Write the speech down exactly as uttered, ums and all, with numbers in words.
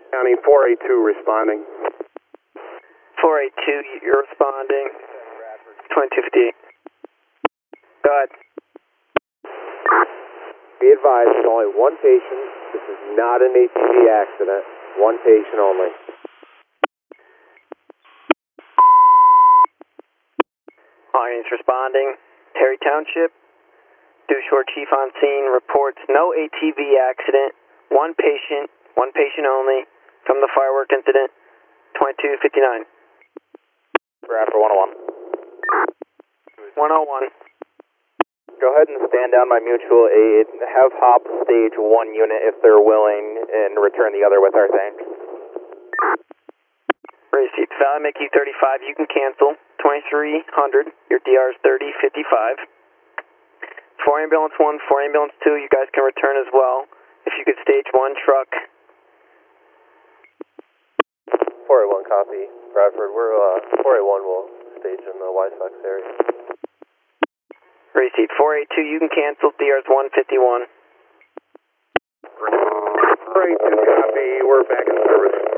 County four eight two responding. four eight two, you're responding. twenty-two fifty-eight. Go ahead. Be advised, there's only one patient. This is not an A T V accident. One patient only. Audience responding. Terry Township. Due Shore Chief on scene reports no A T V accident. One patient, one patient only from the firework incident. twenty-two fifty-nine. Bradford one oh one. one oh one. Go ahead and stand down by mutual aid. Have hop stage one unit if they're willing and return the other with our thanks. Received. Valley Mickey thirty-five, you can cancel. twenty-three hundred, your D R is thirty fifty-five. four ambulance one, four ambulance two, you guys can return as well. If you could stage one truck. four eight one copy. Bradford, we're, uh, four eight one will stage in the Y SOX area. Received. four eight two, you can cancel. D R is one fifty-one. four eight two copy, we're back in service.